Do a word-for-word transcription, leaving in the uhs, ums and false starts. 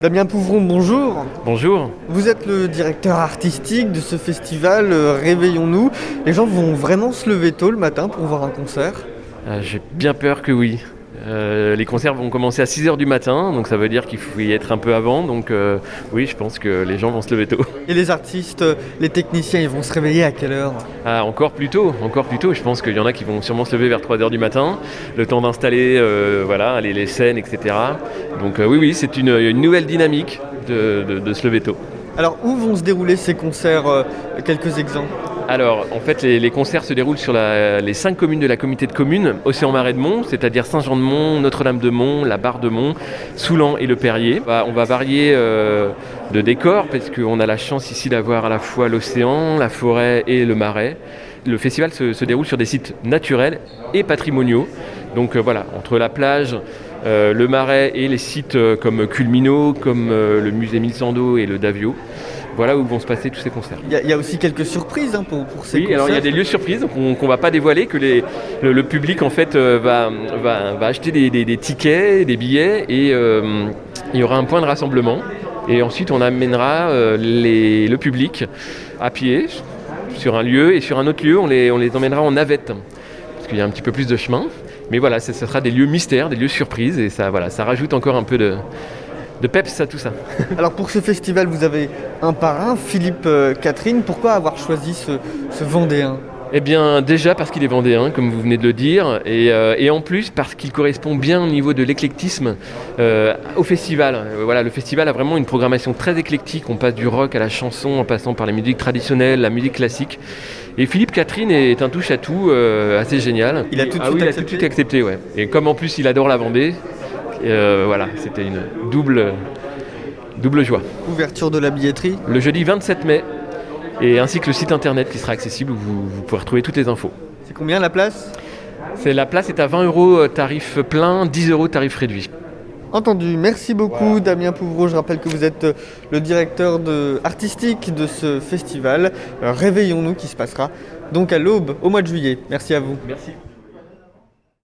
Damien Pouvron, bonjour. Bonjour. Vous êtes le directeur artistique de ce festival euh, Réveillons-nous. Les gens vont vraiment se lever tôt le matin pour voir un concert? Euh, j'ai bien peur que oui. Euh, les concerts vont commencer à six heures du matin, donc ça veut dire qu'il faut y être un peu avant. Donc euh, oui, je pense que les gens vont se lever tôt. Et les artistes, euh, les techniciens, ils vont se réveiller à quelle heure? Ah, encore plus tôt, encore plus tôt. Je pense qu'il y en a qui vont sûrement se lever vers trois heures du matin, le temps d'installer euh, voilà, les, les scènes, et cetera. Donc euh, oui, oui, c'est une, une nouvelle dynamique de, de, de se lever tôt. Alors où vont se dérouler ces concerts? euh, Quelques exemples. Alors, en fait, les, les concerts se déroulent sur la, les cinq communes de la communauté de communes Océan-Marais-de-Mont, c'est-à-dire Saint-Jean-de-Mont, Notre-Dame-de-Mont, la Barre-de-Mont, Soulan et le Perrier. On va, on va varier euh, de décor parce qu'on a la chance ici d'avoir à la fois l'océan, la forêt et le marais. Le festival se, se déroule sur des sites naturels et patrimoniaux. Donc euh, voilà, entre la plage, euh, le marais et les sites euh, comme Culminot, comme euh, le musée Mille Sando et le Davio. Voilà où vont se passer tous ces concerts. Il y, y a aussi quelques surprises hein, pour, pour ces oui, concerts. alors il y a des lieux surprises qu'on qu'on va pas dévoiler, que les, le, le public en fait euh, va, va, va acheter des, des, des tickets, des billets et euh, il y aura un point de rassemblement. Et ensuite on amènera euh, les, le public à pied sur un lieu et sur un autre lieu on les, on les emmènera en navette parce qu'il y a un petit peu plus de chemin. Mais voilà, ce sera des lieux mystères, des lieux surprises et ça, voilà, ça rajoute encore un peu de... de peps à tout ça. Alors pour ce festival, vous avez un parrain, Philippe euh, Catherine. Pourquoi avoir choisi ce, ce Vendéen? Eh bien déjà parce qu'il est vendéen, comme vous venez de le dire, et, euh, et en plus parce qu'il correspond bien au niveau de l'éclectisme euh, au festival. Euh, voilà, le festival a vraiment une programmation très éclectique, on passe du rock à la chanson en passant par la musique traditionnelle, la musique classique. Et Philippe Catherine est un touche-à-tout euh, assez génial. Il a tout de ah, suite oui, il a accepté. tout de suite accepté, ouais. Et comme en plus il adore la Vendée, euh, voilà, c'était une double, double joie. Ouverture de la billetterie. Le jeudi vingt-sept mai, et ainsi que le site internet qui sera accessible où vous, vous pouvez retrouver toutes les infos. C'est combien la place? C'est, la place est à vingt euros tarif plein, dix euros tarif réduit. Entendu, merci beaucoup Damien Pouvron. Je rappelle que vous êtes le directeur de, artistique de ce festival euh, Réveillons-nous qui se passera donc à l'aube au mois de juillet. Merci à vous. Merci.